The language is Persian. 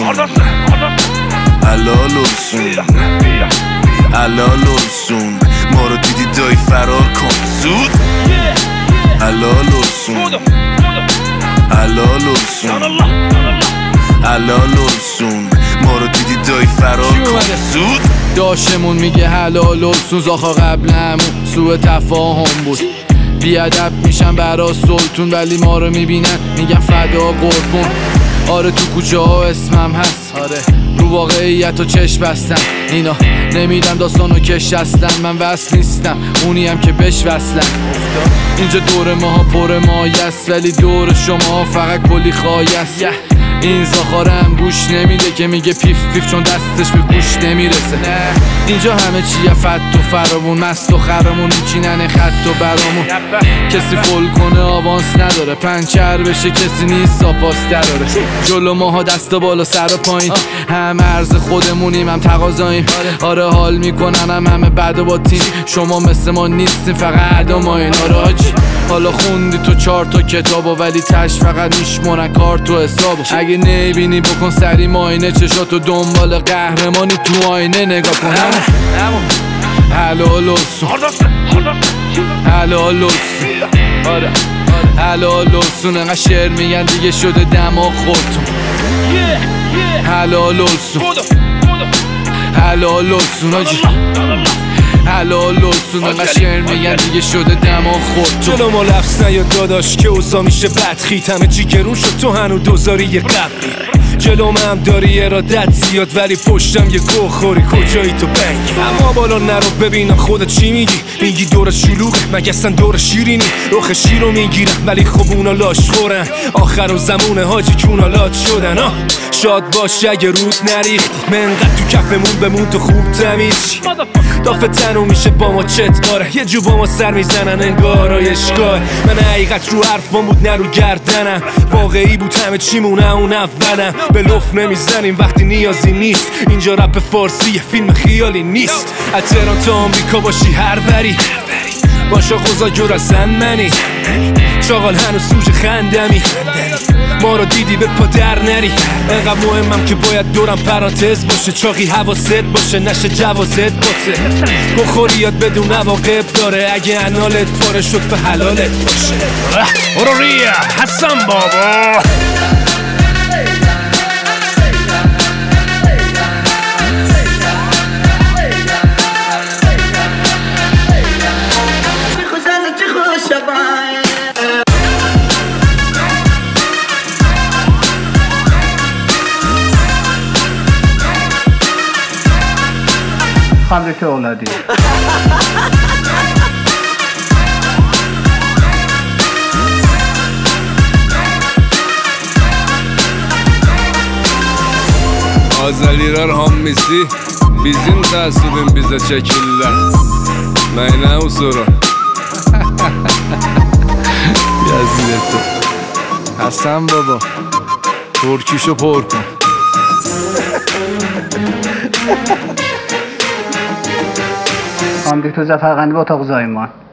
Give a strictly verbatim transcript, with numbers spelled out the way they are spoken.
حلال السون حلال السون ما رو دیدی دایی فرار کن زود حلال السون حلال السون حلال السون ما رو دیدی دایی فرار کن زود داشمون میگه حلال السون زاخا قبل همون سوء تفاهم بود بیادب میشن برا سلطون ولی ما رو میبینن میگن فدا قربون آره تو کوچه ها اسمم هست آره رو واقعیت و چشم بستم اینا نمیدم داستانو کش اصلا من وصل نیستم اونی هم که بش وصلم اینجا دور ماها پر مایه است ولی دور شما فقط کلی خواهی است این زاخارم گوش نمیده که میگه پیف پیف چون دستش به گوش نمیرسه اینجا همه چیه فت و فرامون مست و خرمون میچینن خط و برامون کسی فول کنه آوانس نداره پنچر بشه کسی نیست ساپاس دراره جلو ماها دستا بالا سر و پایین هم عرض خودمونیم هم تقاضاییم آره حال میکنن هم همه بد و باطین شما مثل ما نیستین فقط عدا ما این آره آجی حالا خوندی تو چهار تا کتابو ولی تش فقط میشمونن کار تو حسابو اگه نبینی بکن سری ماینه چشاتو دنبال قهرمانی تو آینه نگاه کن حلال السون حلال السون حلال السون انقدر شعر میگن دیگه شده دماغ خودتون حلال السون حلال السون آجی حلال السون انقدر شعر میگن دیگه شده دماغ خودتون جلو ما لفظ نیاد داداش که اوضاع میشه بدخیت همه چی گرون شد تو هنو دوزاری یه قبلی جلو هم داری ارادت زیاد ولی پشتم یه گوه خوری کجایی تو بنگی اما بالا نرو ببینم خودت چی میگی میگی دور شلوغه مگه اصلا دور شیرینی رخ شیر رو میگیرم ولی خب اونا لاش خورن آخر و زمونه حاجی کونا لات شدن آه شاد باش اگه رود نریختی منقدر تو کفمون بمون تو خوب تمیز دافه تنو میشه با ما چت آره یه جو با ما سر میزنن انگار اشکال من حقیقت رو حرفان بود نه رو گردنم واقعی بود همه چیمونه اون اولم به لف نمیزنیم وقتی نیازی نیست اینجا رپ فارسی یه فیلم خیالی نیست از تهران تا آمریکا باشی هر بری باشا خوزا جور از منی شاغل هنو سوژه خندمی ما رو دیدی به پا در نری انقدر مهمم که باید دورم پرانتز باشه چاقی حواست باشه نشه جوازت باته بخوری یاد بدون عواقب داره اگه انالت پاره شد به حلالت باشه برو ریا حسن بابا خانده که اولادی Azaliler hammisi bizim tasibin bize çekirler. Meyne usuru. یزیدتو حسن بابا ترکیشو پر کن خانده تو زفرقندی با اتاق زایمان